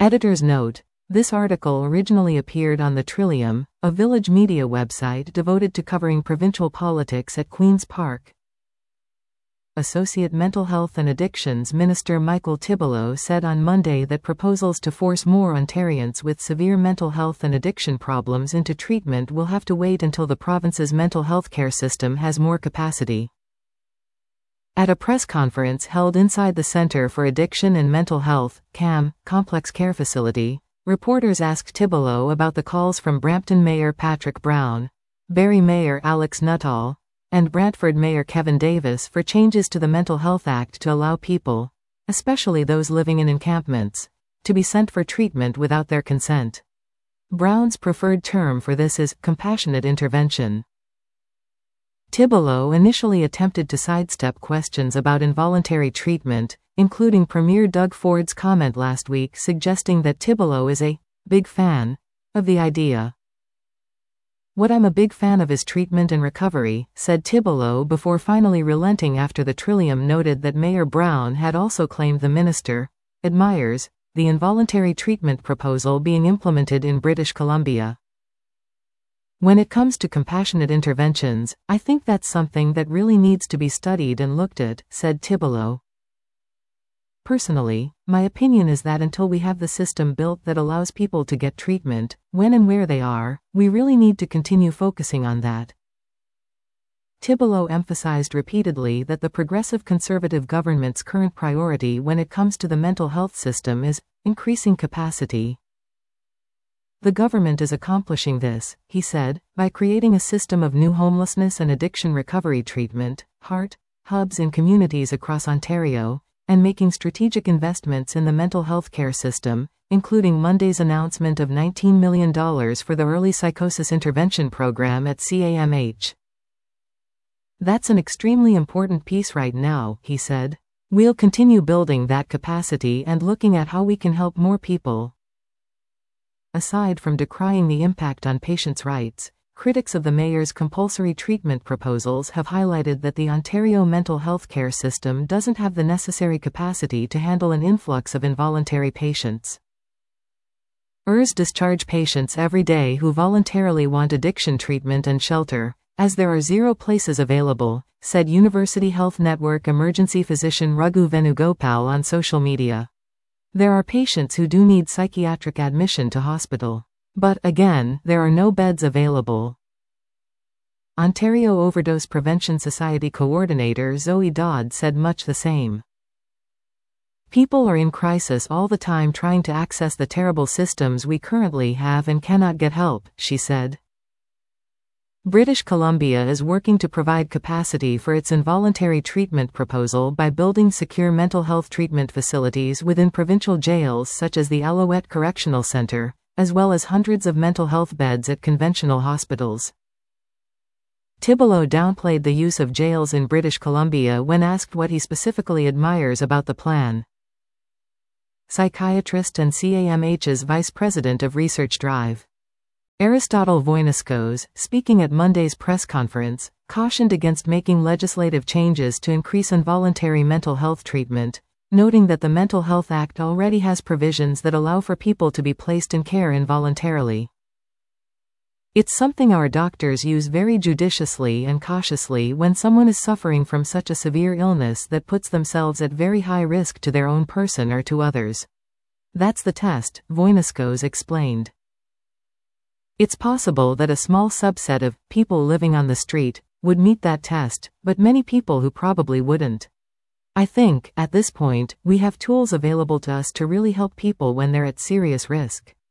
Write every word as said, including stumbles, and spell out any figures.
Editor's note: this article originally appeared on the Trillium, a Village media website devoted to covering provincial politics at Queen's Park. Associate Mental Health and Addictions Minister Michael Tibollo said on Monday that proposals to force more Ontarians with severe mental health and addiction problems into treatment will have to wait until the province's mental health care system has more capacity. At a press conference held inside the Centre for Addiction and Mental Health, C A M, complex care facility, reporters asked Tibollo about the calls from Brampton Mayor Patrick Brown, Barrie Mayor Alex Nuttall, and Brantford Mayor Kevin Davis for changes to the Mental Health Act to allow people, especially those living in encampments, to be sent for treatment without their consent. Brown's preferred term for this is compassionate intervention. Tibollo initially attempted to sidestep questions about involuntary treatment, including Premier Doug Ford's comment last week suggesting that Tibollo is a big fan of the idea. "What I'm a big fan of is treatment and recovery," said Tibollo before finally relenting after the Trillium noted that Mayor Brown had also claimed the minister admires the involuntary treatment proposal being implemented in British Columbia. "When it comes to compassionate interventions, I think that's something that really needs to be studied and looked at," said Tibollo. "Personally, my opinion is that until we have the system built that allows people to get treatment, when and where they are, we really need to continue focusing on that." Tibollo emphasized repeatedly that the Progressive Conservative government's current priority when it comes to the mental health system is increasing capacity. "The government is accomplishing this," he said, "by creating a system of new homelessness and addiction recovery treatment, HEART, hubs in communities across Ontario, and making strategic investments in the mental health care system, including Monday's announcement of nineteen million dollars for the Early Psychosis Intervention Program at C A M H. "That's an extremely important piece right now," he said. "We'll continue building that capacity and looking at how we can help more people." Aside from decrying the impact on patients' rights, critics of the mayor's compulsory treatment proposals have highlighted that the Ontario mental health care system doesn't have the necessary capacity to handle an influx of involuntary patients. "E Rs discharge patients every day who voluntarily want addiction treatment and shelter, as there are zero places available," said University Health Network emergency physician Raghu Venugopal on social media. "There are patients who do need psychiatric admission to hospital. But, again, there are no beds available." Ontario Overdose Prevention Society coordinator Zoe Dodd said much the same. "People are in crisis all the time trying to access the terrible systems we currently have and cannot get help," she said. British Columbia is working to provide capacity for its involuntary treatment proposal by building secure mental health treatment facilities within provincial jails such as the Alouette Correctional Centre, as well as hundreds of mental health beds at conventional hospitals. Tibollo downplayed the use of jails in British Columbia when asked what he specifically admires about the plan. Psychiatrist and C A M H's Vice President of Research Drive, Aristotle Voyniskos, speaking at Monday's press conference, cautioned against making legislative changes to increase involuntary mental health treatment, noting that the Mental Health Act already has provisions that allow for people to be placed in care involuntarily. "It's something our doctors use very judiciously and cautiously when someone is suffering from such a severe illness that puts themselves at very high risk to their own person or to others. That's the test," Voyniskos explained. "It's possible that a small subset of people living on the street would meet that test, but many people who probably wouldn't. I think, at this point, we have tools available to us to really help people when they're at serious risk."